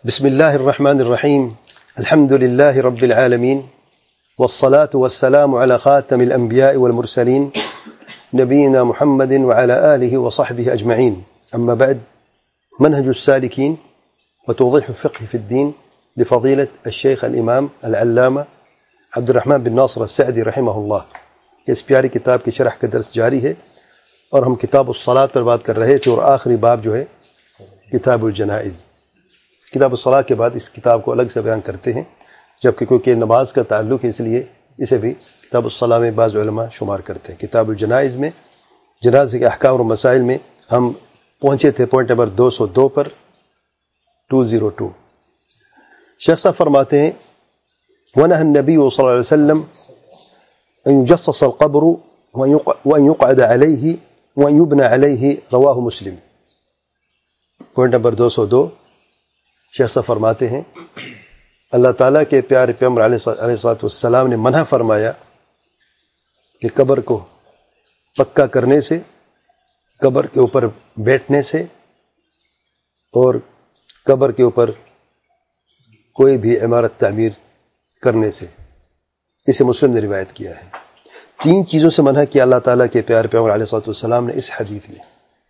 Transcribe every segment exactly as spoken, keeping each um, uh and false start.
بسم الله الرحمن الرحيم الحمد لله رب العالمين والصلاة والسلام على خاتم الأنبياء والمرسلين نبينا محمد وعلى آله وصحبه أجمعين. أما بعد، منهج السالكين وتوضيح الفقه في الدين لفضيلة الشيخ الإمام العلامة عبد الرحمن بن ناصر السعدی رحمہ اللہ. اس پیاری کتاب کی شرح کا درس جاری ہے اور ہم کتاب الصلاۃ پر بات کر رہے تھے، اور آخری باب جو ہے کتاب الجنائز. کتاب الصلاۃ کے بعد اس کتاب کو الگ سے بیان کرتے ہیں، جبکہ کیونکہ نماز کا تعلق ہے اس لیے اسے بھی کتاب الصلاۃ میں بعض علماء شمار کرتے ہیں. کتاب الجنائز میں جنازے کے احکام اور مسائل میں ہم پہنچے تھے پوائنٹ نمبر دو سو دو پر، دو سو دو. شیخ صاحب فرماتے ہیں وَنَهَى النَّبِيُّ صلی اللہ علیہ وسلم أن يجصص القبر وأن يقعد عليه وأن يبنى عليه رواہ مسلم. پوائنٹ نمبر دو سو دو. شیخ صاحب فرماتے ہیں اللہ تعالیٰ کے پیارے پیغمبر علیہ السلام نے منع فرمایا کہ قبر کو پکا کرنے سے، قبر کے اوپر بیٹھنے سے اور قبر کے اوپر کوئی بھی عمارت تعمیر کرنے سے. اسے مسلم نے روایت کیا ہے. تین چیزوں سے منع کیا اللہ تعالیٰ کے پیارے پیغمبر علیہ السلام نے اس حدیث میں.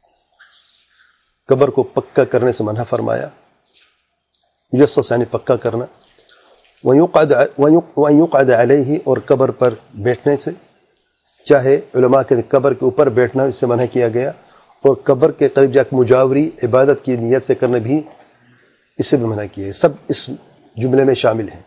قبر کو پکا کرنے سے منع فرمایا، مجسس یعنی پکا کرنا، وَأَن يُقْعَدَ عَلَيْهِ اور قبر پر بیٹھنے سے، چاہے علماء کے قبر کے اوپر بیٹھنا اس سے منع کیا گیا، اور قبر کے قریب جا کے مجاوری عبادت کی نیت سے کرنا بھی اس سے بھی منع کیا ہے. سب اس جملے میں شامل ہیں.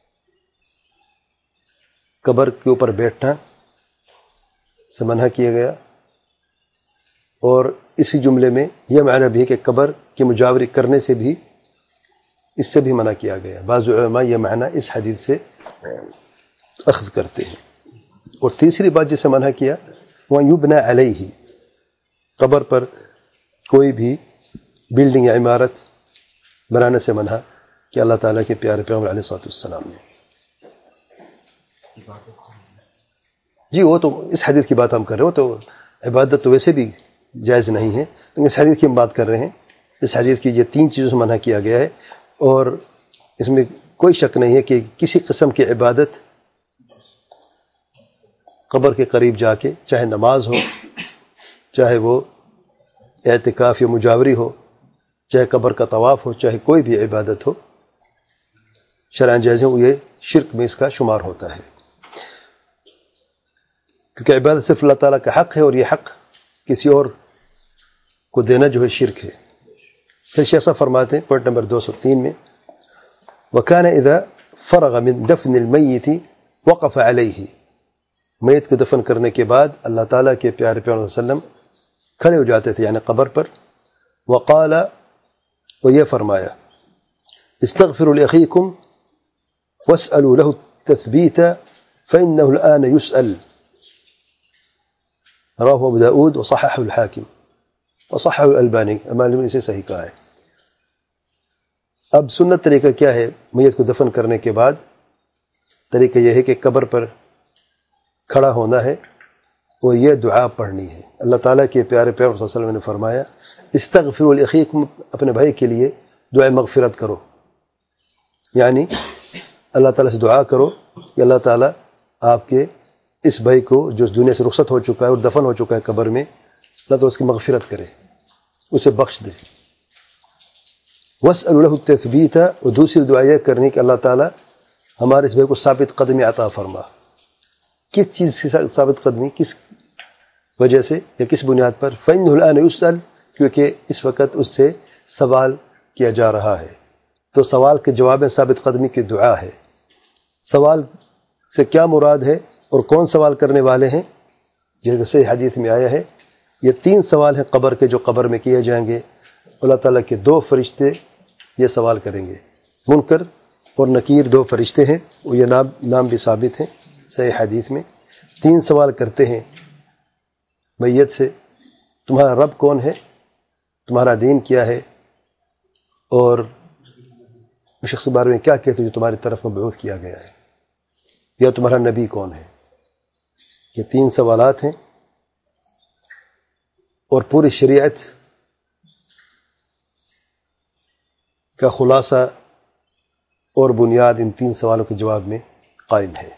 قبر کے اوپر بیٹھنا سے منع کیا گیا، اور اسی جملے میں یہ معنی بھی ہے کہ قبر کی مجاوری کرنے سے بھی اس سے بھی منع کیا گیا. بعض علماء یہ معنی اس حدیث سے اخذ کرتے ہیں. اور تیسری بات جسے منع کیا وہ یبنى علیہ، قبر پر کوئی بھی بلڈنگ یا عمارت بنانے سے منع کہ اللہ تعالیٰ کے پیارے پیغمبر علیہ السلام نے. جی وہ تو اس حدیث کی بات ہم کر رہے ہو، تو عبادت تو ویسے بھی جائز نہیں ہے، لیکن اس حدیث کی ہم بات کر رہے ہیں. اس حدیث کی یہ تین چیزوں سے منع کیا گیا ہے، اور اس میں کوئی شک نہیں ہے کہ کسی قسم کی عبادت قبر کے قریب جا کے، چاہے نماز ہو، چاہے وہ اعتکاف یا مجاوری ہو، چاہے قبر کا طواف ہو، چاہے کوئی بھی عبادت ہو شرعاً جائز ہے، وہ یہ شرک میں اس کا شمار ہوتا ہے، کیونکہ عبادت صرف اللہ تعالیٰ کا حق ہے، اور یہ حق کسی اور کو دینا جو ہے شرک ہے. پھر شیخ صاحب فرماتے ہیں پوائنٹ نمبر دو سو تین میں وَكَانَ إِذَا فَرَغَ مِن دَفْنِ الْمَيِّتِ وَقَفَ عَلَيْهِ، میت کو دفن کرنے کے بعد اللہ تعالیٰ کے پیارے پیغمبر صلی اللہ علیہ وسلم کھڑے ہو جاتے تھے، یعنی قبر پر. وقال، اور یہ فرمایا استغفروا لأخيكم واسألوا له التثبيت فإنه الآن يسأل. رواه ابو داود وصححه الحاکم وصححه الالبانی. امام نے اسے صحیح کہا ہے. اب سنت طریقہ کیا ہے میت کو دفن کرنے کے بعد؟ طریقہ یہ ہے کہ قبر پر کھڑا ہونا ہے اور یہ دعا پڑھنی ہے. اللہ تعالیٰ کے پیارے پیغمبر صلی اللہ علیہ وسلم نے فرمایا استغفروا لأخیکم، اپنے بھائی کے لیے دعا مغفرت کرو، یعنی اللہ تعالیٰ سے دعا کرو کہ اللہ تعالیٰ آپ کے اس بھائی کو جو اس دنیا سے رخصت ہو چکا ہے اور دفن ہو چکا ہے قبر میں، اللہ تعالیٰ اس کی مغفرت کرے، اسے بخش دے. وَاسْأَلُوا لَهُ التَّثْبِيتَ، اور دوسری دعا یہ کرنی کہ اللہ تعالیٰ ہمارے اس بھائی کو ثابت قدمی عطا فرما. کس چیز سے ثابت قدمی؟ کس وجہ سے یا کس بنیاد پر؟ فَإِنَّهُ الْآنَ يُسْأَلُ، کیونکہ اس وقت اس سے سوال کیا جا رہا ہے. تو سوال کے جواب میں ثابت قدمی کی دعا ہے. سوال سے کیا مراد ہے اور کون سوال کرنے والے ہیں؟ جیسے حدیث میں آیا ہے یہ تین سوال ہیں قبر کے جو قبر میں کیے جائیں گے. اللہ تعالیٰ کے دو فرشتے یہ سوال کریں گے، منکر اور نکیر دو فرشتے ہیں، وہ یہ نام نام بھی ثابت ہیں صحیح حدیث میں. تین سوال کرتے ہیں میت سے، تمہارا رب کون ہے، تمہارا دین کیا ہے، اور اس شخص کے بارے میں کیا کہتے جو تمہاری طرف مبعوث کیا گیا ہے، یا تمہارا نبی کون ہے. یہ تین سوالات ہیں، اور پوری شریعت کا خلاصہ اور بنیاد ان تین سوالوں کے جواب میں قائم ہے۔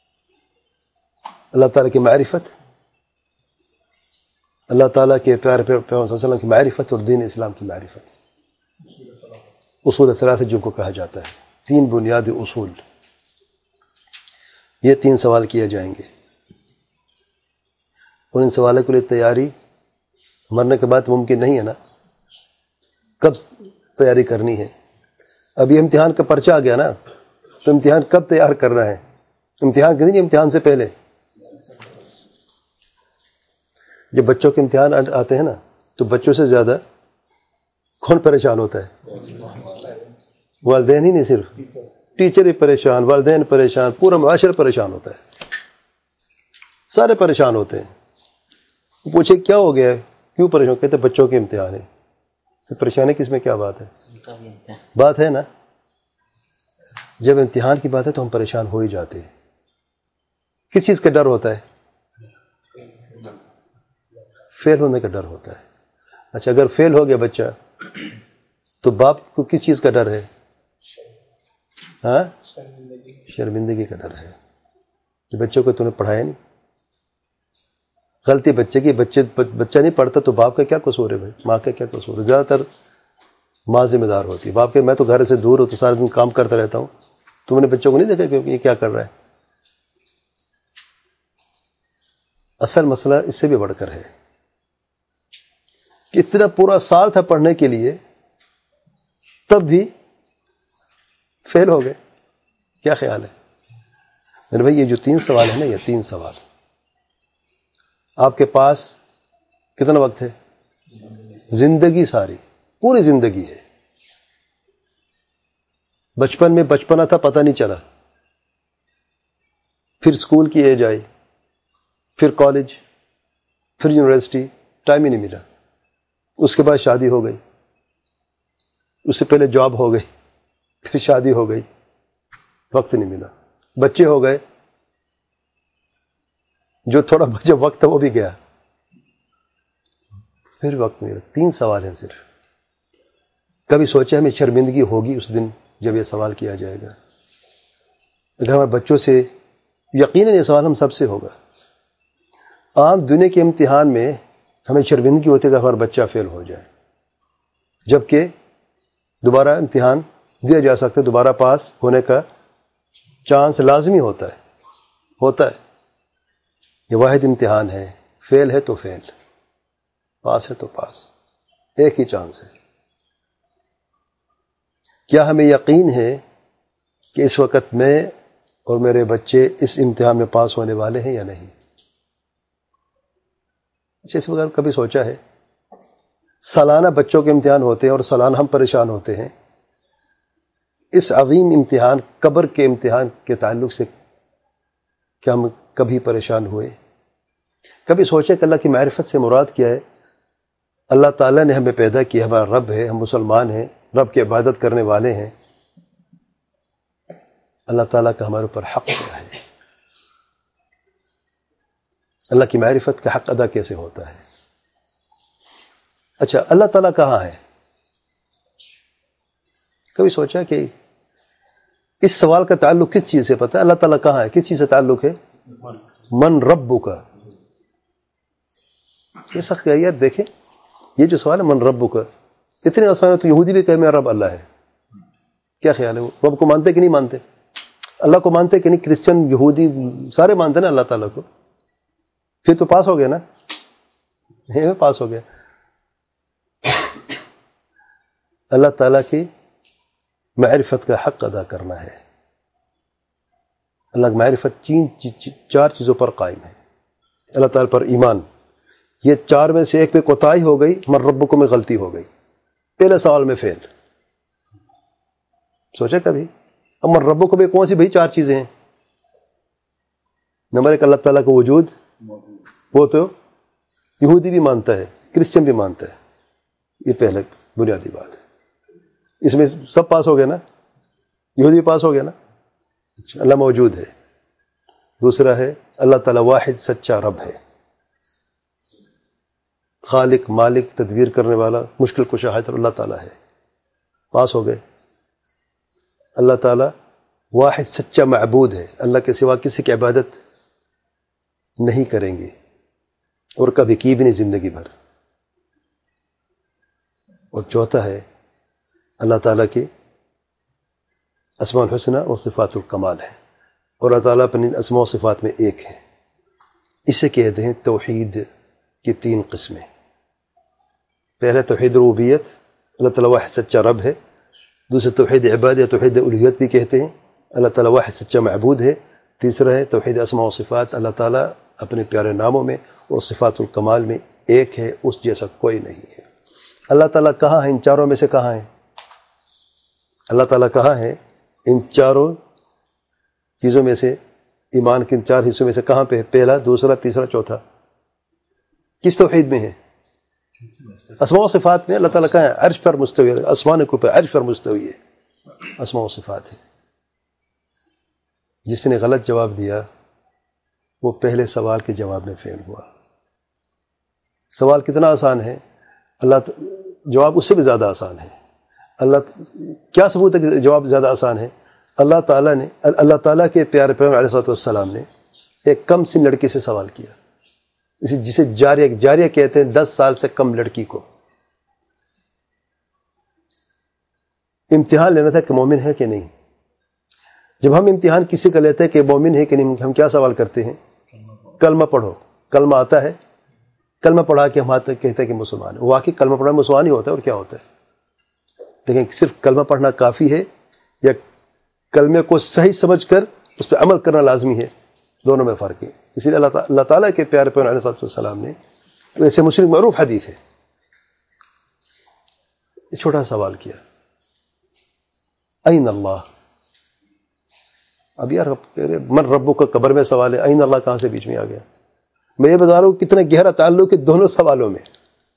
اللہ تعالیٰ کی معرفت، اللہ تعالیٰ کے پیارے پیغمبر صلی اللہ علیہ وسلم کی معرفت اور دین اسلام کی معرفت، اصول ثلاثہ جن کو کہا جاتا ہے، تین بنیادی اصول، یہ تین سوال کیے جائیں گے۔ اور ان سوالوں کے لیے تیاری مرنے کے بعد ممکن نہیں ہے نا، کب تیاری کرنی ہے؟ ابھی امتحان کا پرچہ آ گیا نا، تو امتحان کب تیار کرنا ہے؟ امتحان کے دن، امتحان سے پہلے۔ جب بچوں کے امتحان آتے ہیں نا، تو بچوں سے زیادہ کون پریشان ہوتا ہے؟ والدین ہی نہیں، صرف ٹیچر ہی پریشان، والدین پریشان، پورا معاشرہ پریشان ہوتا ہے، سارے پریشان ہوتے ہیں۔ پوچھے کیا ہو گیا ہے، کیوں پریشان؟ کہتے بچوں کے امتحان ہے۔ تو پریشانی کس میں کیا بات ہے؟ بات ہے نا، جب امتحان کی بات ہے تو ہم پریشان ہو ہی جاتے ہیں۔ کس چیز کا ڈر ہوتا ہے؟ فیل ہونے کا ڈر ہوتا ہے۔ اچھا، اگر فیل ہو گیا بچہ تو باپ کو کس چیز کا ڈر ہے؟ ہاں، شرمندگی کا ڈر ہے کہ بچوں کو تو نے پڑھایا نہیں، غلطی بچے کی، بچے بچہ نہیں پڑھتا تو باپ کا کیا قصور ہے بھائی؟ ماں کا کیا قصور ہے؟ زیادہ تر ماں ذمہ دار ہوتی ہے۔ باپ کے میں تو گھر سے دور ہوں تو سارے دن کام کرتا رہتا ہوں، تم نے بچوں کو نہیں دیکھا کہ یہ کیا کر رہا ہے؟ اصل مسئلہ اس سے بھی بڑھ کر ہے کہ اتنا پورا سال تھا پڑھنے کے لیے، تب بھی فیل ہو گئے۔ کیا خیال ہے میرے بھائی؟ یہ جو تین سوال ہیں نا، یہ تین سوال آپ کے پاس کتنا وقت ہے؟ زندگی ساری، پوری زندگی ہے۔ بچپن میں بچپنا تھا، پتہ نہیں چلا، پھر اسکول کی ایج آئی، پھر کالج، پھر یونیورسٹی، ٹائم ہی نہیں ملا۔ اس کے بعد شادی ہو گئی، اس سے پہلے جاب ہو گئی، پھر شادی ہو گئی، وقت نہیں ملا۔ بچے ہو گئے، جو تھوڑا بچا وقت تھا وہ بھی گیا، پھر وقت نہیں ملا۔ تین سوال ہیں صرف۔ کبھی سوچا ہمیں شرمندگی ہوگی اس دن جب یہ سوال کیا جائے گا؟ اگر ہمارے بچوں سے، یقیناً یہ سوال ہم سب سے ہوگا۔ عام دنیا کے امتحان میں ہمیں شرمندگی ہوتی ہے کہ ہمارا بچہ فیل ہو جائے، جبکہ دوبارہ امتحان دیا جا سکتا ہے، دوبارہ پاس ہونے کا چانس لازمی ہوتا ہے ہوتا ہے یہ واحد امتحان ہے، فیل ہے تو فیل، پاس ہے تو پاس، ایک ہی چانس ہے۔ کیا ہمیں یقین ہے کہ اس وقت میں اور میرے بچے اس امتحان میں پاس ہونے والے ہیں یا نہیں؟ اچھا، اس وقت کبھی سوچا ہے سالانہ بچوں کے امتحان ہوتے ہیں اور سالانہ ہم پریشان ہوتے ہیں، اس عظیم امتحان قبر کے امتحان کے تعلق سے کیا ہم کبھی پریشان ہوئے؟ کبھی سوچے کہ اللہ کی معرفت سے مراد کیا ہے؟ اللہ تعالیٰ نے ہمیں پیدا کیا، ہمارا رب ہے، ہم مسلمان ہیں، رب کی عبادت کرنے والے ہیں، اللہ تعالیٰ کا ہمارے اوپر حق کیا ہے؟ اللہ کی معرفت کا حق ادا کیسے ہوتا ہے؟ اچھا، اللہ تعالیٰ کہاں ہے؟ کبھی سوچا کہ اس سوال کا تعلق کس چیز سے پتہ ہے؟ اللہ تعالیٰ کہاں ہے، کس چیز سے تعلق ہے؟ من ربک کا یہ سخت ہے یار۔ دیکھیں یہ جو سوال ہے من ربک کا، اتنے آسان ہے تو یہودی بھی کہے میرا رب اللہ ہے۔ کیا خیال ہے؟ وہ رب کو مانتے کہ نہیں مانتے؟ اللہ کو مانتے کہ نہیں؟ کرسچن، یہودی سارے مانتے نا اللہ تعالیٰ کو، پھر تو پاس ہو گیا نا، میں پاس ہو گیا۔ اللہ تعالیٰ کی معرفت کا حق ادا کرنا ہے۔ اللہ کی معرفت تین چار چیزوں پر قائم ہے۔ اللہ تعالیٰ پر ایمان، یہ چار میں سے ایک پہ کوتاہی ہو گئی، من ربکم میں غلطی ہو گئی، پہلے سوال میں فیل۔ سوچا کبھی اب من ربکم میں کون سی بھائی چار چیزیں ہیں؟ نمبر ایک، اللہ تعالیٰ کا وجود، وہ تو یہودی بھی مانتا ہے، کرسچن بھی مانتا ہے، یہ پہلے بنیادی بات ہے۔ اس میں سب پاس ہو گئے نا، یہودی پاس ہو گیا نا۔ اچھا، اللہ موجود ہے۔ دوسرا ہے اللہ تعالیٰ واحد سچا رب ہے، خالق، مالک، تدبیر کرنے والا، مشکل کشا ہے تو اللہ تعالیٰ ہے۔ پاس ہو گئے. اللہ تعالیٰ واحد سچا معبود ہے، اللہ کے سوا کسی کی عبادت نہیں کریں گے اور کبھی کی بھی نہیں زندگی بھر. اور چوتھا ہے اللہ تعالیٰ کے اسماء الحسنہ اور صفات الکمال ہے، اور اللہ تعالیٰ اپنی اسماء و صفات میں ایک ہے. اسے کہتے ہیں توحید کی تین قسمیں. پہلے توحید ربوبیت، اللہ تعالیٰ واحد سچا رب ہے. دوسرے توحید عبادت، توحید الوہیت بھی کہتے ہیں، اللہ تعالیٰ واحد سچا معبود ہے. تیسرا ہے توحید اسماء و صفات، اللہ تعالیٰ اپنے پیارے ناموں میں اور صفات الکمال میں ایک ہے، اس جیسا کوئی نہیں ہے. اللہ تعالیٰ کہاں ہے؟ ان چاروں میں سے کہاں ہے؟ اللہ تعالیٰ کہاں ہے؟ ان چاروں چیزوں میں سے، ایمان کے ان چار حصوں میں سے کہاں پہ ہے؟ پہلا، دوسرا، تیسرا، چوتھا. کس توحید میں ہے؟ اسماء و صفات میں. اللہ تعالیٰ کہاں ہے؟ عرش پر مستوی ہے، آسمان کے اوپر عرش پر مستوی ہے. اسماء و صفات ہے. جس نے غلط جواب دیا وہ پہلے سوال کے جواب میں فیل ہوا. سوال کتنا آسان ہے، اللہ جواب اس سے بھی زیادہ آسان ہے. اللہ کیا ثبوت ہے کہ جواب زیادہ آسان ہے؟ اللہ تعالیٰ نے اللہ تعالیٰ کے پیارے پیغمبر علیہ الصلوۃ والسلام نے ایک کم سن لڑکی سے سوال کیا، اسے جسے جاریہ جاریہ کہتے ہیں، دس سال سے کم لڑکی کو. امتحان لینا تھا کہ مومن ہے کہ نہیں. جب ہم امتحان کسی کا لیتے ہیں کہ مومن ہے کہ نہیں، ہم کیا سوال کرتے ہیں؟ کلمہ پڑھو. کلمہ آتا ہے؟ کلمہ پڑھا کے ہم آتے کہتے ہیں کہ مسلمان ہے. واقعی کلمہ پڑھنا مسلمان ہی ہوتا ہے، اور کیا ہوتا ہے. لیکن صرف کلمہ پڑھنا کافی ہے یا کلمے کو صحیح سمجھ کر اس پہ عمل کرنا لازمی ہے؟ دونوں میں فرق ہے. اسی لیے اللہ تعالیٰ کے پیارے پیغمبر علیہ الصلوۃ والسلام نے ویسے مسلم معروف حدیث ہے، یہ چھوٹا سوال کیا، این اللہ. اب یار من ربو کا قبر میں سوال ہے، این اللہ کہاں سے بیچ میں آ گیا؟ میں یہ بتا رہا ہوں کتنا گہرا تعلق ہے دونوں سوالوں میں.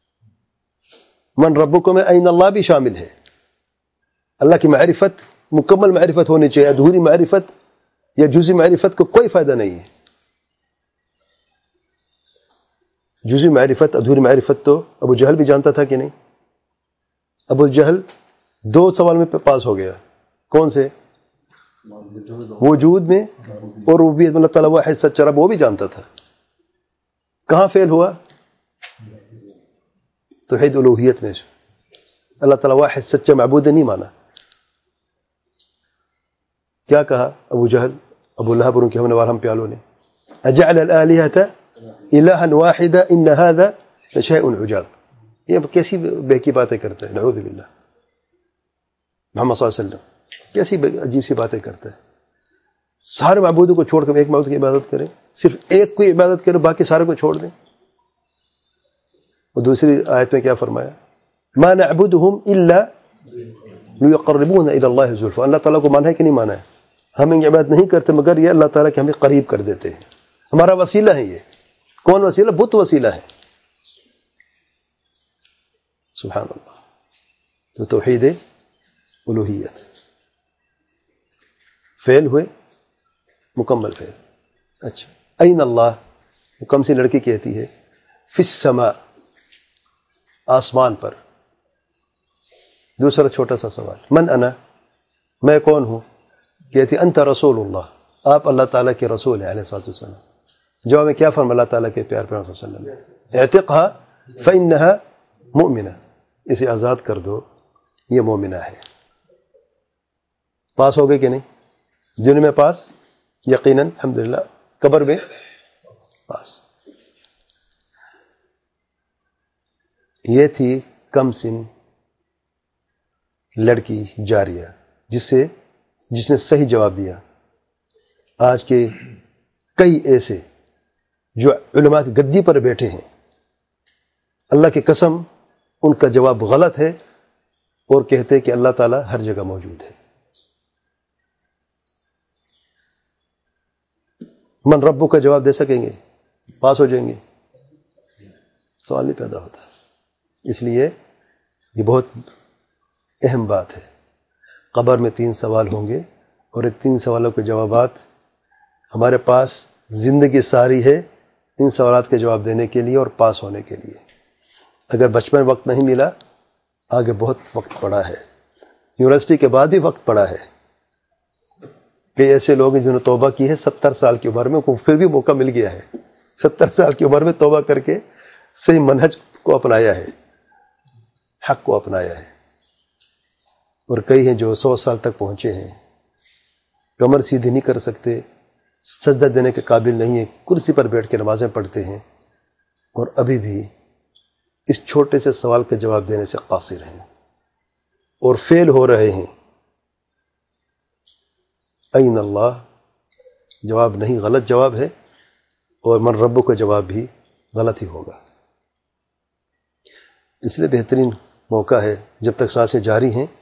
من ربو کو میں این اللہ بھی شامل ہے. اللہ کی معرفت مکمل معرفت ہونی چاہیے، ادھوری معرفت یا جزئی معرفت کو کوئی فائدہ نہیں ہے. جزئی معرفت، ادھوری معرفت تو ابو جہل بھی جانتا تھا کہ نہیں؟ ابو جہل دو سوال میں پاس ہو گیا. کون سے؟ وجود میں اور ربوبیت میں. اللہ تعالیٰ واحد سچا رب وہ بھی جانتا تھا. کہاں فیل ہوا؟ توحید الوہیت میں. اللہ تعالیٰ واحد سچا معبود نہیں مانا. کیا کہا ابو جہل، ابو لہب اور ان کے ہم نوال ہم پیالوں نے، اجعل الالہۃ الہا واحدا ان ھذا لشیء عجاب. یہ کیسی بے کی باتیں کرتے ہیں، نعوذ باللہ. محمد صلی اللہ علیہ وسلم کیسی عجیب سی باتیں کرتا ہے. سارے معبودوں کو چھوڑ کر ایک معبود کی عبادت کریں، صرف ایک کو عبادت کریں، باقی سارے کو چھوڑ دیں. اور دوسری آیت میں کیا فرمایا؟ ما نعبدهم الا لیقربونا الی اللہ زلفیٰ. اللہ تعالیٰ کو مانا ہے کہ نہیں مانا ہے؟ ہم ان کی عبادت نہیں کرتے مگر یہ اللہ تعالیٰ کے ہمیں قریب کر دیتے ہیں. ہمارا وسیلہ ہے. یہ کون وسیلہ؟ بت وسیلہ ہے. سبحان اللہ. تو توحید الوہیت فیل ہوئے، مکمل فیل. اچھا، این اللہ وہ کم سی لڑکی کہتی ہے، فی السماء آسمان پر. دوسرا چھوٹا سا سوال، من انا میں کون ہوں؟ کہتی انت رسول اللہ، آپ اللہ تعالیٰ کے رسول ہیں علیہ الصلوۃ والسلام. جواب میں کیا فرمایا اللہ تعالیٰ کے پیار پیغمبر صلی اللہ علیہ وسلم؟ اعتقها فإنها مؤمنہ، اسے آزاد کر دو، یہ مومنہ ہے. پاس ہو گئے کہ نہیں؟ دنیا میں پاس یقیناً الحمدللہ، قبر میں پاس. یہ تھی کم سن لڑکی جاریہ جس سے جس نے صحیح جواب دیا. آج کے کئی ایسے جو علماء کی گدی پر بیٹھے ہیں، اللہ کی قسم ان کا جواب غلط ہے اور کہتے کہ اللہ تعالیٰ ہر جگہ موجود ہے. من ربو کا جواب دے سکیں گے؟ پاس ہو جائیں گے؟ سوال نہیں پیدا ہوتا. اس لیے یہ بہت اہم بات ہے. قبر میں تین سوال ہوں گے اور ان تین سوالوں کے جوابات ہمارے پاس زندگی ساری ہے ان سوالات کے جواب دینے کے لیے اور پاس ہونے کے لیے. اگر بچپن وقت نہیں ملا، آگے بہت وقت پڑا ہے. یونیورسٹی کے بعد بھی وقت پڑا ہے. کئی ایسے لوگ ہیں جنہوں نے توبہ کی ہے ستر سال کی عمر میں, کو پھر بھی موقع مل گیا ہے. ستر سال کی عمر میں توبہ کر کے صحیح منہج کو اپنایا ہے, حق کو اپنایا ہے. اور کئی ہیں جو سو سال تک پہنچے ہیں, کمر سیدھی نہیں کر سکتے, سجدہ دینے کے قابل نہیں ہیں, کرسی پر بیٹھ کے نمازیں پڑھتے ہیں, اور ابھی بھی اس چھوٹے سے سوال کا جواب دینے سے قاصر ہیں اور فیل ہو رہے ہیں. این اللہ جواب نہیں, غلط جواب ہے, اور من ربک کا جواب بھی غلط ہی ہوگا. اس لیے بہترین موقع ہے جب تک سانسیں جاری ہیں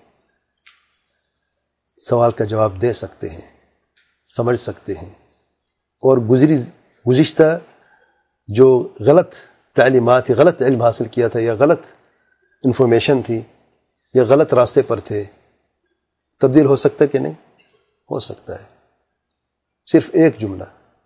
سوال کا جواب دے سکتے ہیں, سمجھ سکتے ہیں, اور گزری گزشتہ جو غلط تعلیمات, غلط علم حاصل کیا تھا, یا غلط انفارمیشن تھی, یا غلط راستے پر تھے, تبدیل ہو سکتا ہے کہ نہیں؟ ہو سکتا ہے. صرف ایک جملہ.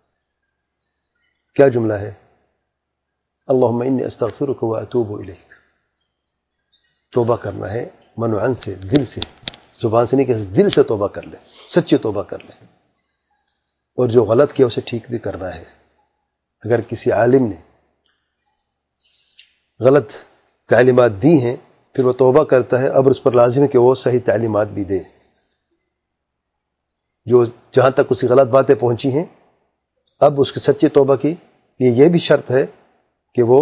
کیا جملہ ہے؟ اللہم انی استغفرک و اتوب الیک. توبہ کرنا ہے من و عن سے, دل سے, زبان سے نہیں کہ دل سے توبہ کر لے, سچی توبہ کر لے. اور جو غلط کیا اسے ٹھیک بھی کرنا ہے. اگر کسی عالم نے غلط تعلیمات دی ہیں پھر وہ توبہ کرتا ہے, اب اس پر لازم ہے کہ وہ صحیح تعلیمات بھی دے. جو جہاں تک اسی غلط باتیں پہنچی ہیں, اب اس کی سچی توبہ کی یہ یہ بھی شرط ہے کہ وہ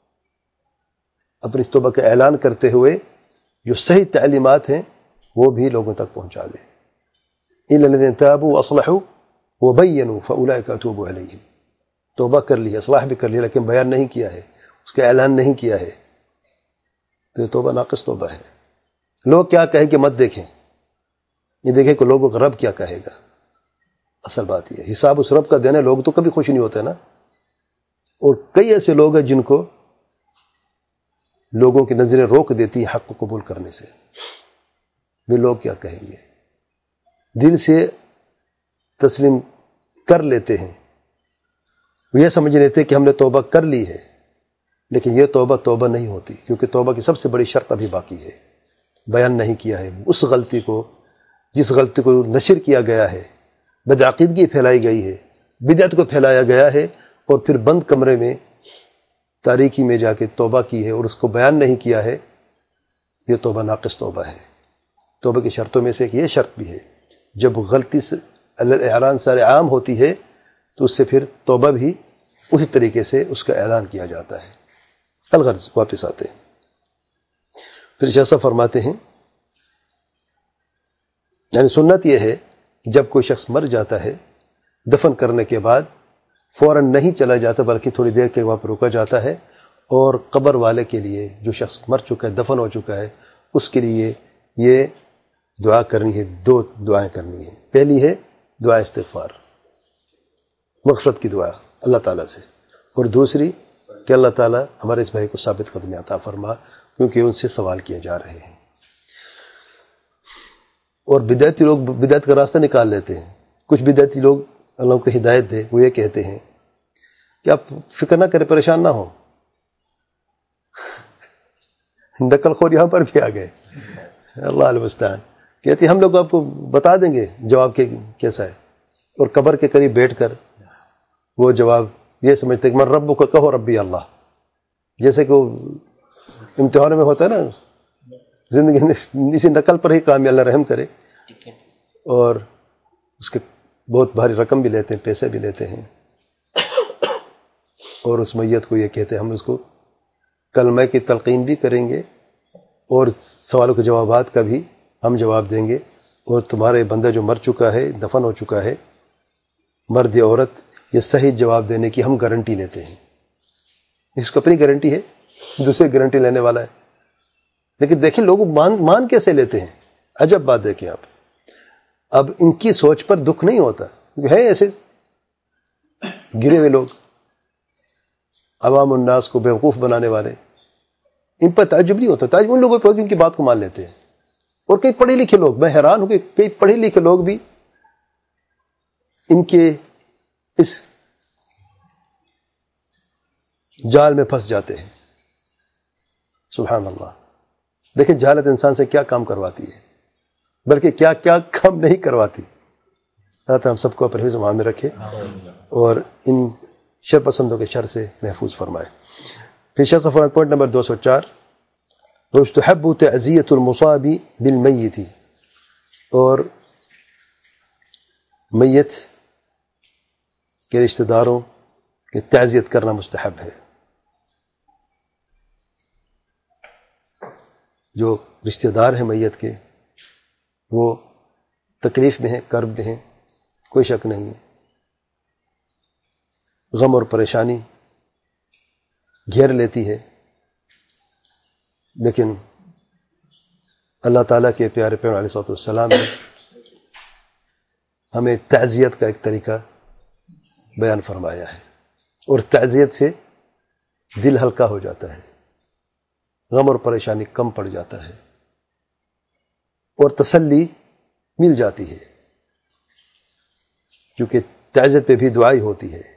اپنی توبہ کا اعلان کرتے ہوئے جو صحیح تعلیمات ہیں وہ بھی لوگوں تک پہنچا دے. اِلَّا الَّذِينَ تَابُوا وَأَصْلَحُوا وَبَيَّنُوا فَأُولَٰئِكَ أَتُوبُ عَلَيْهِمْ. توبہ کر لی, اصلاح بھی کر لیا, لیکن بیان نہیں کیا ہے, اس کا اعلان نہیں کیا ہے, تو یہ توبہ ناقص توبہ ہے. لوگ کیا کہیں کہ مت دیکھیں, یہ دیکھیں کہ لوگوں کا رب کیا کہے گا. اصل بات یہ ہے, حساب اس رب کا دینا. لوگ تو کبھی خوش نہیں ہوتے نا. اور کئی ایسے لوگ ہیں جن کو لوگوں کی نظریں روک دیتی ہیں حق کو قبول کرنے سے. وہ لوگ کیا کہیں گے, دل سے تسلیم کر لیتے ہیں, وہ یہ سمجھ لیتے کہ ہم نے توبہ کر لی ہے, لیکن یہ توبہ توبہ نہیں ہوتی, کیونکہ توبہ کی سب سے بڑی شرط ابھی باقی ہے. بیان نہیں کیا ہے اس غلطی کو جس غلطی کو نشر کیا گیا ہے, بدعقیدگی پھیلائی گئی ہے, بدعت کو پھیلایا گیا ہے, اور پھر بند کمرے میں تاریکی میں جا کے توبہ کی ہے اور اس کو بیان نہیں کیا ہے. یہ توبہ ناقص توبہ ہے. توبہ کی شرطوں میں سے ایک یہ شرط بھی ہے, جب غلطی سے اعلان سارے عام ہوتی ہے تو اس سے پھر توبہ بھی اسی طریقے سے اس کا اعلان کیا جاتا ہے. الغرض واپس آتے ہیں. پھر شیخ صاحب فرماتے ہیں یعنی سنت یہ ہے کہ جب کوئی شخص مر جاتا ہے دفن کرنے کے بعد فوراً نہیں چلا جاتا, بلکہ تھوڑی دیر کے وہاں پر رکا جاتا ہے, اور قبر والے کے لیے, جو شخص مر چکا ہے دفن ہو چکا ہے, اس کے لیے یہ دعا کرنی ہے. دو دعائیں کرنی ہیں. پہلی ہے دعا استغفار, مغفرت کی دعا اللہ تعالیٰ سے, اور دوسری کہ اللہ تعالیٰ ہمارے اس بھائی کو ثابت قدمی عطا فرما, کیونکہ ان سے سوال کیے جا رہے ہیں. اور بدعتی لوگ بدعت کا راستہ نکال لیتے ہیں. کچھ بدعتی لوگ اللہ کو ہدایت دے, وہ یہ کہتے ہیں کہ آپ فکر نہ کریں, پریشان نہ ہو. نقل خور یہاں پر بھی آ گئے, اللہ المستعان. کہتے ہیں ہم لوگ آپ کو بتا دیں گے جواب کے کیسا ہے, اور قبر کے قریب بیٹھ کر وہ جواب یہ سمجھتے کہ من ربک کا کہو ربی اللہ. جیسے کہ وہ امتحان میں ہوتا ہے نا, زندگی میں اسی نقل پر ہی کام, اللہ رحم کرے, اور اس کے بہت بھاری رقم بھی لیتے ہیں, پیسے بھی لیتے ہیں, اور اس میت کو یہ کہتے ہیں ہم اس کو کلمہ کی تلقین بھی کریں گے, اور سوالوں کے جوابات کا بھی ہم جواب دیں گے, اور تمہارے بندہ جو مر چکا ہے, دفن ہو چکا ہے, مرد یا عورت, یہ صحیح جواب دینے کی ہم گارنٹی لیتے ہیں. اس کو اپنی گارنٹی ہے, دوسرے گارنٹی لینے والا ہے. لیکن دیکھیں لوگ مان مان کیسے لیتے ہیں. عجب بات دیکھیں آپ. اب ان کی سوچ پر دکھ نہیں ہوتا, ہے ایسے گرے ہوئے لوگ, عوام الناس کو بیوقوف بنانے والے, ان پر تعجب نہیں ہوتا. تعجب ان لوگوں پر ان کی بات کو مان لیتے ہیں. اور کئی پڑھے لکھے لوگ, میں حیران ہوں کہ کئی پڑھے لکھے لوگ بھی ان کے اس جال میں پھنس جاتے ہیں. سبحان اللہ. دیکھیں جہالت انسان سے کیا کام کرواتی ہے. بلکہ کیا کیا کم نہیں کرواتی. اللہ تعالیٰ ہم سب کو اپنے حفظ و امان میں رکھے اور ان شر پسندوں کے شر سے محفوظ فرمائے. پھر شاہ صفحہ پوائنٹ نمبر دو سو چار وَيُسْتَحَبُّ تَعْزِيَةُ الْمُصَابِ بِالْمَيِّتِ، اور میت کے رشتہ داروں کی تعزیت کرنا مستحب ہے. جو رشتہ دار ہیں میت کے وہ تکلیف میں ہیں، کرب میں ہیں، کوئی شک نہیں ہے. غم اور پریشانی گھیر لیتی ہے، لیکن اللہ تعالیٰ کے پیارے پیغمبر علیہ الصلوۃ والسلام نے ہمیں تعزیت کا ایک طریقہ بیان فرمایا ہے، اور تعزیت سے دل ہلکا ہو جاتا ہے، غم اور پریشانی کم پڑ جاتا ہے اور تسلی مل جاتی ہے، کیونکہ تعزیت پہ بھی دعائی ہوتی ہے.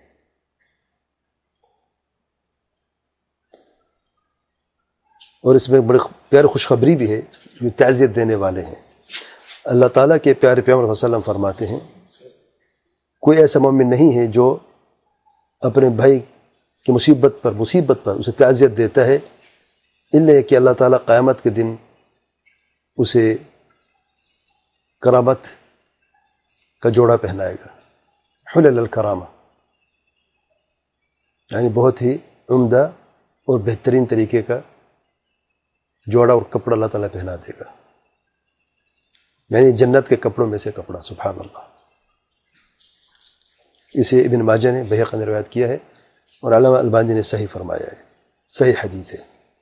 اور اس میں بڑی پیاری خوشخبری بھی ہے جو تعزیت دینے والے ہیں. اللہ تعالیٰ کے پیارے پیغمبر صلی اللہ علیہ وسلم فرماتے ہیں کوئی ایسا مومن نہیں ہے جو اپنے بھائی کی مصیبت پر مصیبت پر اسے تعزیت دیتا ہے الا کہ اللہ تعالیٰ قیامت کے دن اسے کرامت کا جوڑا پہنائے گا. حلل الکرامہ، یعنی بہت ہی عمدہ اور بہترین طریقے کا جوڑا اور کپڑا اللہ تعالیٰ پہنا دے گا، یعنی جنت کے کپڑوں میں سے کپڑا. سبحان اللہ. اسے ابن ماجہ نے بہقی نے روایت کیا ہے اور علامہ البانی نے صحیح فرمایا ہے، صحیح حدیث ہے.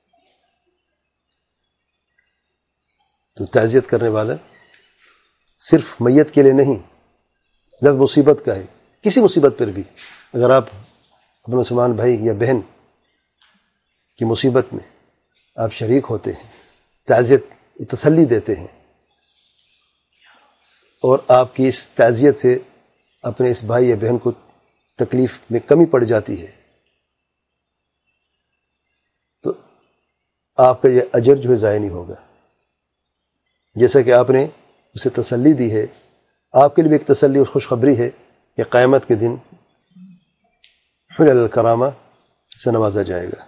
تو تعزیت کرنے والا صرف میت کے لیے نہیں، جب مصیبت کا ہے، کسی مصیبت پر بھی اگر آپ اپنے مسلمان بھائی یا بہن کی مصیبت میں آپ شریک ہوتے ہیں، تعزیت تسلی دیتے ہیں، اور آپ کی اس تعزیت سے اپنے اس بھائی یا بہن کو تکلیف میں کمی پڑ جاتی ہے، تو آپ کا یہ اجر جو ہے ضائع نہیں ہوگا. جیسا کہ آپ نے اسے تسلی دی ہے، آپ کے لیے بھی ایک تسلی اور خوشخبری ہے کہ قیامت کے دن حلل الکرامہ سے نوازا جائے گا.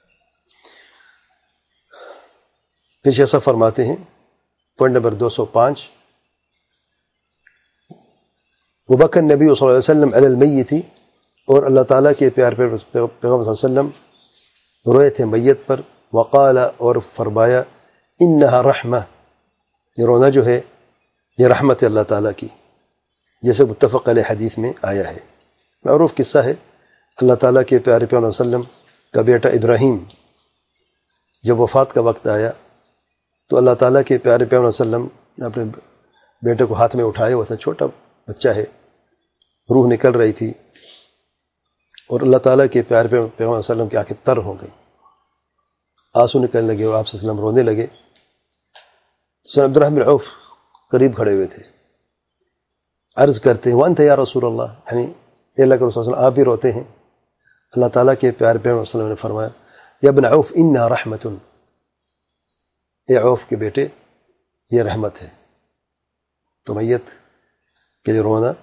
پھر ایسا فرماتے ہیں پوائنٹ نمبر دو سو پانچ وبکى النبی صلی اللہ علیہ وسلم علی المیت، اور اللہ تعالیٰ کے پیار پیغمبر صلی اللہ علیہ وسلم روئے تھے میت پر. وقال، اور فرمایا انہا رحمہ، یہ رونا جو ہے یہ رحمت ہے اللہ تعالیٰ کی، جیسے متفق علیہ حدیث میں آیا ہے. معروف قصہ ہے، اللہ تعالیٰ کے پیارے پیغمبر صلی اللہ علیہ وسلم کا بیٹا ابراہیم جب وفات کا وقت آیا تو اللہ تعالیٰ کے پیارے پیغمبر صلی اللہ علیہ وسلم نے اپنے بیٹے کو ہاتھ میں اٹھائے. وہ تھا چھوٹا بچہ ہے، روح نکل رہی تھی، اور اللہ تعالیٰ کے پیارے پیغمبر صلی اللہ علیہ وسلم کی آنکھیں تر ہو گئیں، آنسو نکلنے لگے، اور آپ صلی اللہ علیہ وسلم رونے لگے. تو عبد الرحمن بن عوف قریب کھڑے ہوئے تھے، عرض کرتے ہیں وانت یا رسول اللہ، یعنی اے اللہ کے رسول صلی اللہ علیہ وسلم آپ بھی روتے ہیں. اللہ تعالیٰ کے پیارے پیغمبر صلی اللہ علیہ وسلم نے فرمایا یا ابن عوف انہا رحمت، اے عوف کے بیٹے یہ رحمت ہے. تو میت کے لیے رونا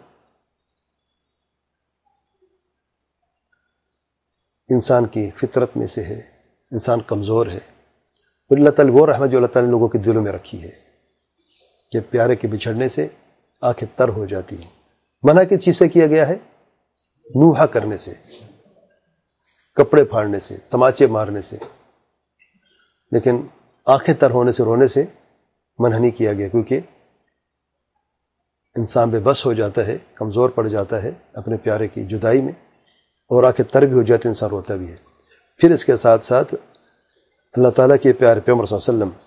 انسان کی فطرت میں سے ہے، انسان کمزور ہے، اور اللہ تعالیٰ وہ رحمت جو اللہ تعالیٰ نے لوگوں کے دلوں میں رکھی ہے کہ پیارے کے بچھڑنے سے آنکھیں تر ہو جاتی ہیں. منع کس چیز سے کیا گیا ہے؟ نوحہ کرنے سے، کپڑے پھاڑنے سے، تماچے مارنے سے، لیکن آنکھیں تر ہونے سے، رونے سے منع نہیں کیا گیا، کیونکہ انسان بے بس ہو جاتا ہے، کمزور پڑ جاتا ہے اپنے پیارے کی جدائی میں، اور آنکھیں تر بھی ہو جاتی، انسان روتا بھی ہے. پھر اس کے ساتھ ساتھ اللہ تعالیٰ کے پیارے پیغمبر صلی اللہ علیہ وسلم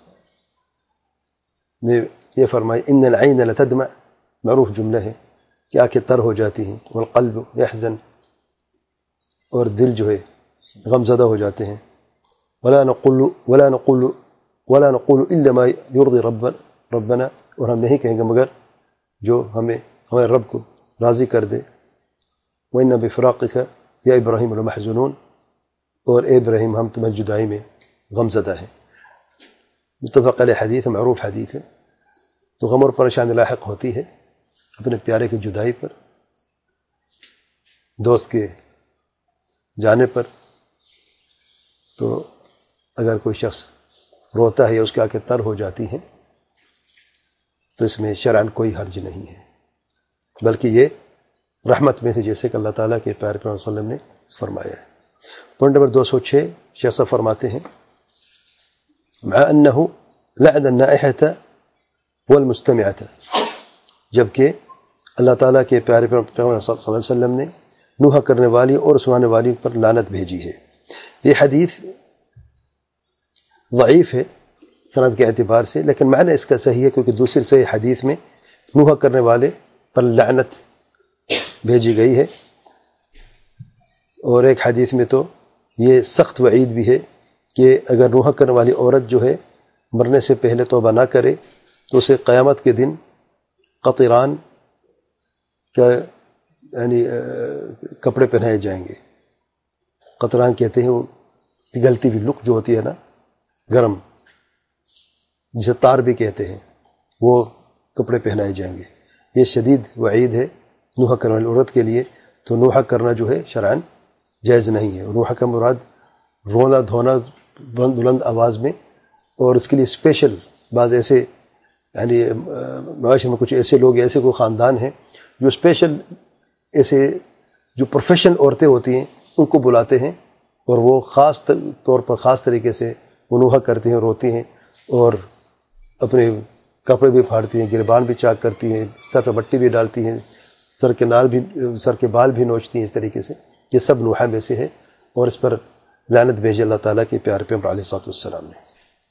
نے یہ فرمایا ان العین لتدمع، معروف جملہ ہے کہ آنکھیں تر ہو جاتی ہیں، والقلب یحزن، اور دل جو ہے غم زدہ ہو جاتے ہیں. ولا نقول ولا نقول ولا نقول الا ما يرضي رب ربنا، اور ہم نہیں کہیں گے مگر جو ہمیں ہمارے رب کو راضی کر دے. وَإِنَّ بِفِرَاقِكَ یا ابراہیم لمحزونون، اور اے ابراہیم ہم تمہیں جدائی میں غم زدہ ہیں. متفق علیہ حدیث، معروف حدیث ہے. تو غم اور پریشانی لاحق ہوتی ہے اپنے پیارے کی جدائی پر، دوست کے جانے پر۔ تو اگر کوئی شخص روتا ہے یا اس کی آنکھیں تر ہو جاتی ہیں تو اس میں شرعاً کوئی حرج نہیں ہے، بلکہ یہ رحمت میں سے، جیسے کہ اللہ تعالیٰ کے پیارے پیغمبر صلی اللہ علیہ وسلم نے فرمایا ہے۔ پوائنٹ نمبر دو سو چھ، شیخ صاحب فرماتے ہیں مع انه لعن النائحة والمستمعة، جبکہ اللہ تعالیٰ کے پیارے پیغمبر صلی اللہ علیہ وسلم نے نوحہ کرنے والی اور سنانے والی پر لعنت بھیجی ہے۔ یہ حدیث ضعیف ہے سند کے اعتبار سے، لیکن معنی اس کا صحیح ہے، کیونکہ دوسری صحیح حدیث میں نوحہ کرنے والے پر لعنت بھیجی گئی ہے، اور ایک حدیث میں تو یہ سخت وعید بھی ہے کہ اگر نوحہ کرنے والی عورت جو ہے مرنے سے پہلے توبہ نہ کرے تو اسے قیامت کے دن قطران کا یعنی کپڑے پہنائے جائیں گے۔ قطران کہتے ہیں وہ پگھلتی ہوئی لک جو ہوتی ہے نا، گرم، جسے تار بھی کہتے ہیں، وہ کپڑے پہنائے جائیں گے۔ یہ شدید وعید ہے نوحہ کرنے والی عورت کے لیے۔ تو نوحہ کرنا جو ہے شرعاً جائز نہیں ہے۔ نوحہ کا مراد رونا دھونا بلند بلند آواز میں، اور اس کے لیے اسپیشل بعض ایسے یعنی معاشرے میں کچھ ایسے لوگ، ایسے کوئی خاندان ہیں جو اسپیشل ایسے جو پروفیشنل عورتیں ہوتی ہیں ان کو بلاتے ہیں، اور وہ خاص طور پر خاص طریقے سے وہ نوحہ کرتی ہیں، روتی ہیں، اور اپنے کپڑے بھی پھاڑتی ہیں، گریبان بھی چاک کرتی ہیں، سر پہ مٹی بھی ڈالتی ہیں، سر کے نال بھی سر کے بال بھی نوچتی ہیں۔ اس طریقے سے یہ سب نوحہ میں سے ہے، اور اس پر لعنت بھیجی اللہ تعالیٰ کے پیارے پیغمبر علیہ الصلوۃ والسلام نے۔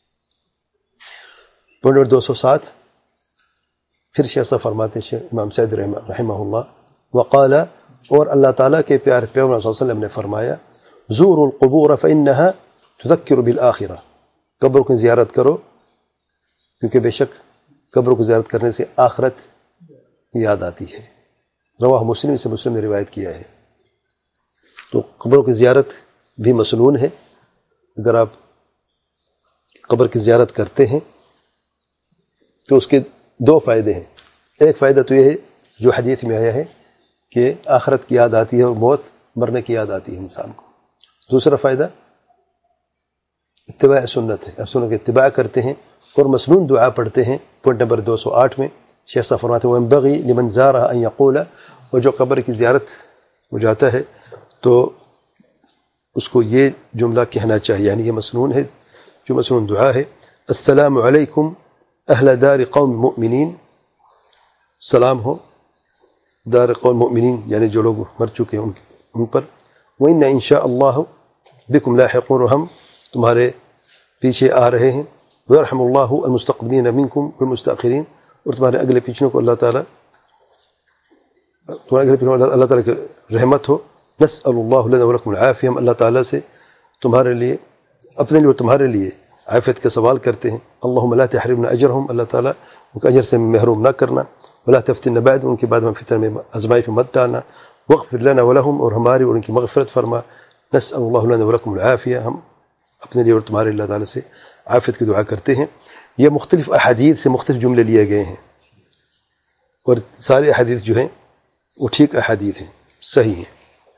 پوائنٹ نمبر دو سو سات، پھر شیخ صاحب فرماتے ہیں امام سعدی رحمہ اللہ، وقال، اور اللہ تعالیٰ کے پیارے پیغمبر صلی اللہ علیہ وسلم نے فرمایا، زوروا القبور فإنها تذکر بالآخرہ، قبر کی زیارت کرو کیونکہ بے شک قبر کو زیارت کرنے سے آخرت کی یاد آتی ہے۔ رواہ مسلم، سے مسلم نے روایت کیا ہے۔ تو قبروں کی زیارت بھی مسنون ہے۔ اگر آپ قبر کی زیارت کرتے ہیں تو اس کے دو فائدے ہیں۔ ایک فائدہ تو یہ ہے جو حدیث میں آیا ہے کہ آخرت کی یاد آتی ہے اور موت مرنے کی یاد آتی ہے انسان کو۔ دوسرا فائدہ اتباع سنت ہے، آپ سنت کی اتباع کرتے ہیں اور مسنون دعا پڑھتے ہیں۔ پوائنٹ نمبر دو سو آٹھ میں شیخ صاحب فرماتے ہیں وَيَنبَغِي لِمَنْ زَارَهَا أَنْ يَقُولَ، اور جو قبر کی زیارت ہو جاتا ہے تو اس کو یہ جملہ کہنا چاہیے، یعنی یہ مسنون ہے، جو مسنون دعا ہے، السلام علیکم اہل دار قوم مؤمنین، سلام ہو دار قوم مؤمنین یعنی جو لوگ مر چکے ہیں ان پر، وَإِنَّ إِنْ شَاءَ اللَّهُ بِكُمْ لَاحِقُونَ، اور ہم تمہارے پیچھے آ رہے ہیں، وَيَرْحَمُ اللَّهُ الْمُسْتَقْدِمِينَ مِنْكُمْ وَالْمُسْتَأْخِرِينَ، اور تمہارے اگلے پیچھوں کو اللہ تعالیٰ تمہارے اگلے پیچھوں اللہ تعالیٰ کی رحمت ہو۔ نسأل اللہ لنا ولکم العافیہ، ہم اللہ تعالیٰ سے تمہارے لیے اپنے لیے اور تمہارے لیے عافیت کا سوال کرتے ہیں۔ اللہم لا تحرمنا اجرہم، اللہ تعالیٰ ان کے اجر سے محروم نہ کرنا، ولا تفتنا بعد، ان کے بعد ہم فتن میں آزمائی پہ مت ڈالنا، واغفر لنا ولہم، اور ہماری اور ان کی مغفرت فرما۔ نسأل اللہ لنا ولکم العافیہ، ہم اپنے لیے اور تمہارے اللہ تعالیٰ سے عافیت کی دعا کرتے ہیں۔ یہ مختلف احادیث سے مختلف جملے لیے گئے ہیں، اور سارے احادیث جو ہیں وہ ٹھیک احادیث ہیں، صحیح ہیں۔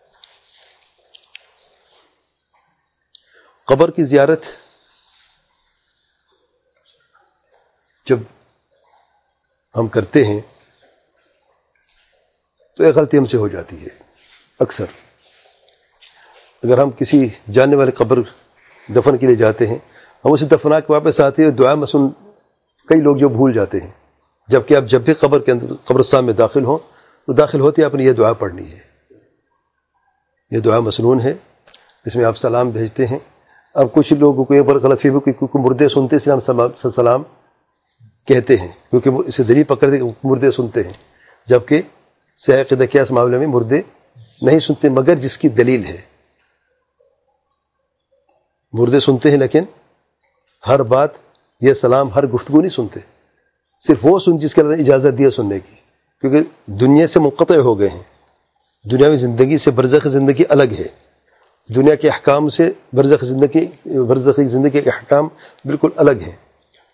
قبر کی زیارت جب ہم کرتے ہیں تو ایک غلطی ہم سے ہو جاتی ہے اکثر۔ اگر ہم کسی جاننے والے قبر دفن کے لیے جاتے ہیں، ہم اسے دفنا کے واپس آتے ہیں، دعا مسنون کئی لوگ جو بھول جاتے ہیں، جبکہ آپ جب بھی قبر کے اندر قبرستان میں داخل ہوں تو داخل ہوتے آپ نے یہ دعا پڑھنی ہے۔ یہ دعا مسنون ہے، اس میں آپ سلام بھیجتے ہیں۔ اب کچھ لوگوں کو یہ بڑا غلط فہمی ہے کہ مردے سنتے اس لیے ہم سلام کہتے ہیں، کیونکہ اسے دلیل پکڑتے کہ مردے سنتے ہیں، جبکہ صحیح عقیدہ کیا اس معاملے میں مردے نہیں سنتے، مگر جس کی دلیل ہے۔ مردے سنتے ہیں لیکن ہر بات یہ سلام ہر گفتگو نہیں سنتے، صرف وہ سن جس کے اللہ نے اجازت دی سننے کی، کیونکہ دنیا سے منقطع ہو گئے ہیں۔ دنیاوی زندگی سے برزخی زندگی الگ ہے، دنیا کے احکام سے برزخی زندگی برزخی زندگی کے احکام بالکل الگ ہیں۔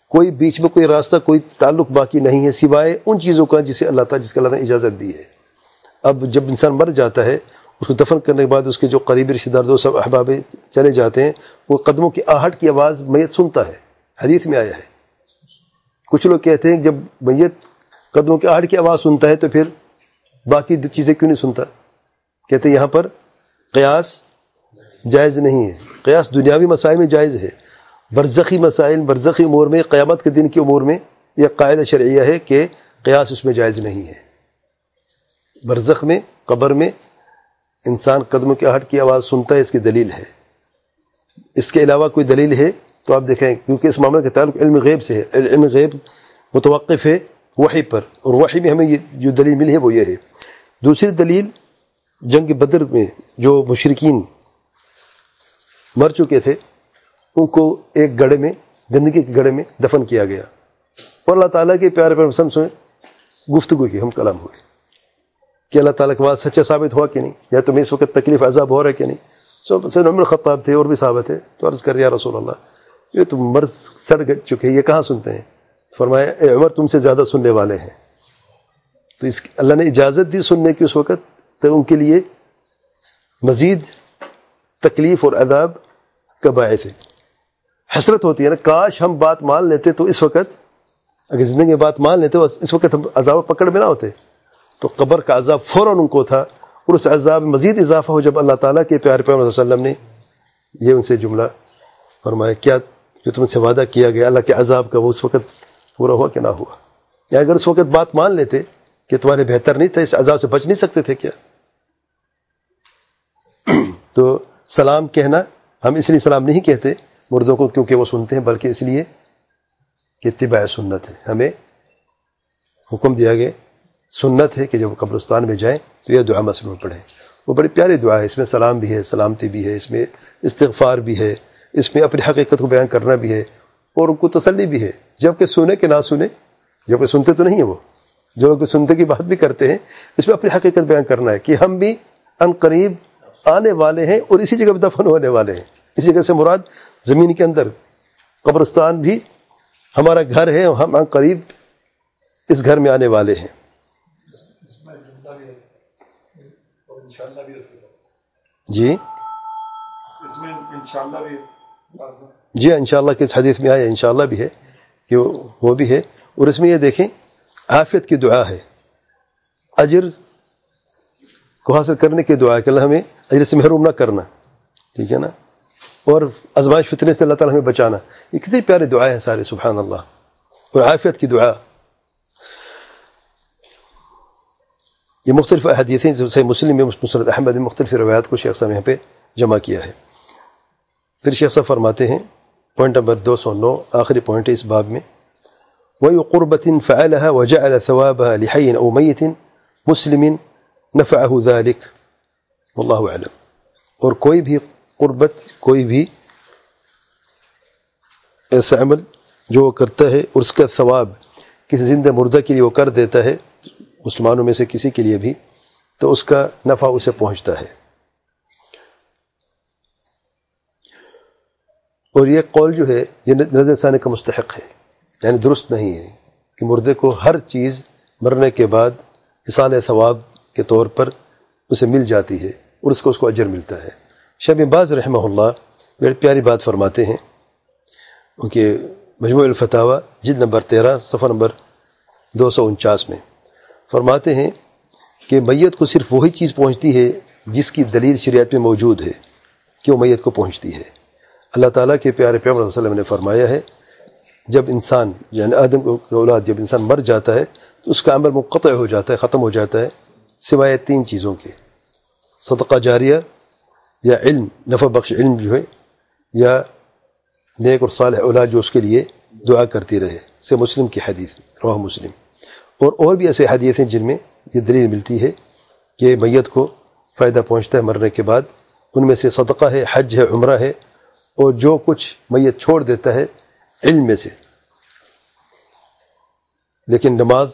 کوئی بیچ میں کوئی راستہ، کوئی تعلق باقی نہیں ہے سوائے ان چیزوں کا جسے اللہ تعالیٰ جس کا اللہ تعالیٰ نے اجازت دی ہے۔ اب جب انسان مر جاتا ہے، اس کو دفن کرنے کے بعد اس کے جو قریبی رشتہ دار دوست احباب چلے جاتے ہیں، وہ قدموں کی آہٹ کی آواز میت سنتا ہے، حدیث میں آیا ہے۔ کچھ لوگ کہتے ہیں کہ جب میت قدموں کی آہٹ کی آواز سنتا ہے تو پھر باقی چیزیں کیوں نہیں سنتا؟ کہتے ہیں یہاں پر قیاس جائز نہیں ہے۔ قیاس دنیاوی مسائل میں جائز ہے، برزخی مسائل، برزخی امور میں، قیامت کے دن کی امور میں یہ قاعدہ شرعیہ ہے کہ قیاس اس میں جائز نہیں ہے۔ برزخ میں، قبر میں انسان قدموں کی آہٹ کی آواز سنتا ہے، اس کی دلیل ہے۔ اس کے علاوہ کوئی دلیل ہے تو آپ دیکھیں، کیونکہ اس معاملے کا تعلق علم غیب سے ہے، علم غیب متوقف ہے وحی پر، اور وحی میں ہمیں یہ جو دلیل ملی ہے وہ یہ ہے۔ دوسری دلیل، جنگ بدر میں جو مشرکین مر چکے تھے ان کو ایک گڑھے میں، گندگی کے گڑھے میں دفن کیا گیا، اور اللہ تعالیٰ کے پیارے پیارے وسلم سے گفتگو کی، ہم کلام ہوئے کہ اللہ تعالیٰ کے بعد سچا ثابت ہوا کہ نہیں، یا تمہیں اس وقت تکلیف عذاب ہو رہا ہے کہ نہیں۔ سو سیدنا عمر خطاب تھے اور بھی صحابہ تھے، تو عرض کر دیا رسول اللہ یہ تم مر سڑ چکے، یہ کہاں سنتے ہیں؟ فرمایا اے عمر تم سے زیادہ سننے والے ہیں۔ تو اس اللہ نے اجازت دی سننے کی اس وقت، تو ان کے لیے مزید تکلیف اور عذاب کا باعث ہے۔ حسرت ہوتی ہے نا، کاش ہم بات مان لیتے تو اس وقت، اگر زندگی میں بات مان لیتے اس وقت ہم عذاب پکڑ میں نہ ہوتے۔ تو قبر کا عذاب فوراً ان کو تھا، اور اس عذاب میں مزید اضافہ ہو جب اللہ تعالیٰ کے پیارے پیغمبر صلی اللہ علیہ وسلم نے یہ ان سے جملہ فرمایا، کیا جو تم سے وعدہ کیا گیا اللہ کے عذاب کا وہ اس وقت پورا ہوا کہ نہ ہوا؟ یا اگر اس وقت بات مان لیتے کہ تمہارے بہتر نہیں تھا، اس عذاب سے بچ نہیں سکتے تھے کیا؟ تو سلام کہنا، ہم اس لیے سلام نہیں کہتے مردوں کو کیونکہ وہ سنتے ہیں، بلکہ اس لیے کہ اتباع سنت ہے، ہمیں حکم دیا گیا، سنت ہے کہ جب قبرستان میں جائیں تو یہ دعا مسنون پڑھیں۔ وہ بڑی پیاری دعا ہے، اس میں سلام بھی ہے، سلامتی بھی ہے، اس میں استغفار بھی ہے، اس میں اپنی حقیقت کو بیان کرنا بھی ہے، اور ان کو تسلی بھی ہے، جبکہ سنے کہ نہ سنے، جبکہ سنتے تو نہیں ہیں وہ، جو لوگ سنتے کی بات بھی کرتے ہیں، اس میں اپنی حقیقت بیان کرنا ہے کہ ہم بھی ان قریب آنے والے ہیں اور اسی جگہ پہ دفن ہونے والے ہیں۔ اسی جگہ سے مراد زمین کے اندر قبرستان بھی ہمارا گھر ہے، اور ہم ان قریب اس گھر میں آنے والے ہیں۔ جی جی انشاءاللہ کس حدیث میں آیا، انشاءاللہ بھی ہے کہ وہ بھی ہے، اور اس میں یہ دیکھیں عافیت کی دعا ہے، اجر کو حاصل کرنے کی دعا ہے کہ اللہ ہمیں اجر سے محروم نہ کرنا، ٹھیک ہے نا، اور آزمائش فتنے سے اللہ تعالیٰ ہمیں بچانا۔ یہ کتنی پیاری دعا ہے سارے، سبحان اللہ، اور عافیت کی دعا۔ یہ مختلف احادیثیں صحیح مسلم میں، مسند احمد میں مختلف روایات کو شیخ صاحب یہاں پہ جمع کیا ہے۔ پھر شیخ صاحب فرماتے ہیں پوائنٹ نمبر دو سو نو، آخری پوائنٹ ہے اس باب میں، وَيُ قُرْبَةٍ فَعَلَهَا وَجَعَلَ ثَوَابَهَا لِحَيٍّ أَوْ مَيِّتٍ مُسْلِمٍ نَفَعَهُ ذَلِكَ واللہ اعلم۔ اور کوئی بھی قربت، کوئی بھی ایسا عمل جو وہ کرتا ہے اور اس کا ثواب کسی زندہ مردہ کے لیے وہ کر دیتا ہے، مسلمانوں میں سے کسی کے لیے بھی، تو اس کا نفع اسے پہنچتا ہے۔ اور یہ قول جو ہے یہ نظر ثانی کا مستحق ہے، یعنی درست نہیں ہے کہ مردے کو ہر چیز مرنے کے بعد اصالہ ثواب کے طور پر اسے مل جاتی ہے اور اس کو اس کو اجر ملتا ہے۔ شیخ بن باز رحمہ اللہ بڑی پیاری بات فرماتے ہیں، ان کے مجموع الفتاوی جلد نمبر تیرہ صفحہ نمبر دو سو انچاس میں فرماتے ہیں کہ میت کو صرف وہی چیز پہنچتی ہے جس کی دلیل شریعت میں موجود ہے کہ وہ میت کو پہنچتی ہے۔ اللہ تعالیٰ کے پیارے پیغمبر صلی اللہ علیہ وسلم نے فرمایا ہے جب انسان یعنی آدم کی اولاد جب انسان مر جاتا ہے تو اس کا عمل منقطع ہو جاتا ہے، ختم ہو جاتا ہے، سوائے تین چیزوں کے، صدقہ جاریہ یا علم، نفع بخش علم جو ہے، یا نیک اور صالح اولاد جو اس کے لیے دعا کرتی رہے، سے مسلم کی حدیث، رواہ مسلم۔ اور اور بھی ایسے حدیث ہیں جن میں یہ دلیل ملتی ہے کہ میت کو فائدہ پہنچتا ہے مرنے کے بعد، ان میں سے صدقہ ہے، حج ہے، عمرہ ہے، اور جو کچھ میت چھوڑ دیتا ہے علم میں سے، لیکن نماز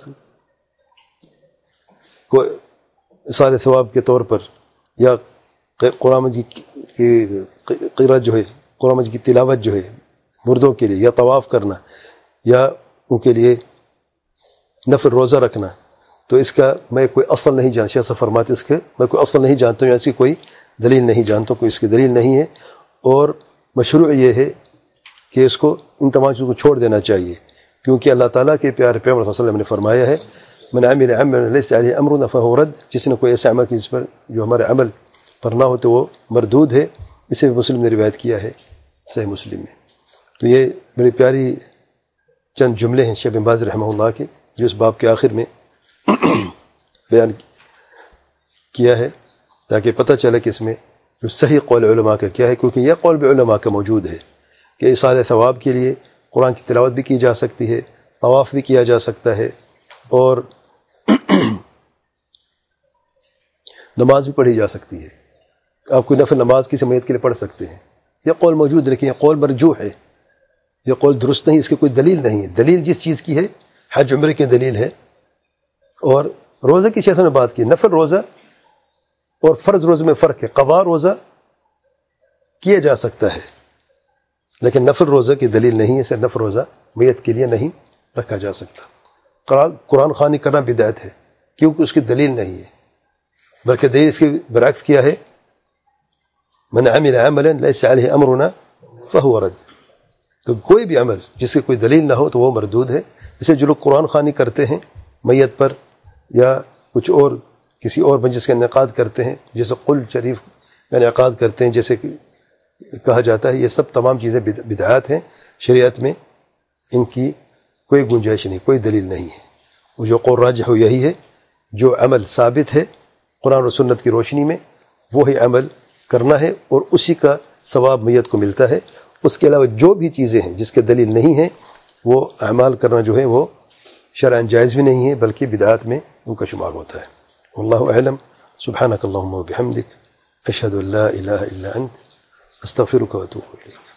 کو اصالہ ثواب کے طور پر، یا قرآن مجید کی قرأت جو ہے، قرآن مجید کی تلاوت جو ہے مردوں کے لیے، یا طواف کرنا، یا ان کے لیے نفل روزہ رکھنا، تو اس کا میں کوئی اصل نہیں جانتا، شیخ فرماتے اس کے میں کوئی اصل نہیں جانتا ہوں، یا اس کی کوئی دلیل نہیں جانتا ہوں، کوئی اس کی دلیل نہیں ہے، اور مشروع یہ ہے کہ اس کو ان تمام چیزوں کو چھوڑ دینا چاہیے، کیونکہ اللہ تعالیٰ کے پیارے پیغمبر صلی اللہ علیہ وسلم نے فرمایا ہے من عمل عملا لیس علیہ امرنا فہو رد، جس نے کوئی ایسا عمل کی جس پر جو ہمارے عمل پر نہ ہو تو وہ مردود ہے، اسے بھی مسلم نے روایت کیا ہے صحیح مسلم میں۔ تو یہ بڑی پیاری چند جملے ہیں شیخ بن باز رحمہ اللہ کے جو اس باب کے آخر میں بیان کیا ہے، تاکہ پتہ چلے کہ اس میں جو صحیح قول علماء کا کیا ہے، کیونکہ یہ قول بھی علماء کا موجود ہے کہ ایصال ثواب کے لیے قرآن کی تلاوت بھی کی جا سکتی ہے، طواف بھی کیا جا سکتا ہے، اور نماز بھی پڑھی جا سکتی ہے، آپ کوئی نفل نماز کسی میت کے لیے پڑھ سکتے ہیں۔ یہ قول موجود ہے، لیکن یہ قول مرجوح ہے، یہ قول درست نہیں، اس کی کوئی دلیل نہیں ہے۔ دلیل جس چیز کی ہے حج عمرے کی دلیل ہے، اور روزہ کی شیخ نے بات کی، نفل روزہ اور فرض روزہ میں فرق ہے، قضا روزہ کیا جا سکتا ہے لیکن نفل روزہ کی دلیل نہیں ہے، صرف نفل روزہ میت کے لیے نہیں رکھا جا سکتا۔ قرآن خوانی کرنا بدعت ہے کیونکہ اس کی دلیل نہیں ہے، بلکہ دلیل اس کے برعکس کیا ہے من عمل عملا لیس علیہ امرنا فہو رد، تو کوئی بھی عمل جس کی کوئی دلیل نہ ہو تو وہ مردود ہے۔ جسے جو لوگ قرآن خوانی کرتے ہیں میت پر یا کچھ اور کسی اور مجلس کا انعقاد کرتے ہیں، جیسے قل شریف کا انعقاد کرتے ہیں، جیسے کہا جاتا ہے، یہ سب تمام چیزیں بدعات ہیں، شریعت میں ان کی کوئی گنجائش نہیں، کوئی دلیل نہیں ہے۔ وہ جو قول راجح ہو یہی ہے، جو عمل ثابت ہے قرآن و سنت کی روشنی میں وہی عمل کرنا ہے، اور اسی کا ثواب میت کو ملتا ہے۔ اس کے علاوہ جو بھی چیزیں ہیں جس کے دلیل نہیں ہیں وہ اعمال کرنا جو ہے وہ شرعاً جائز بھی نہیں ہے، بلکہ بدعات میں ان کا شمار ہوتا ہے۔ واللہ اعلم، سبحانک اللہم و بحمدک، اشہد ان لا الہ الا انت، استغفرک و اتوب الیک۔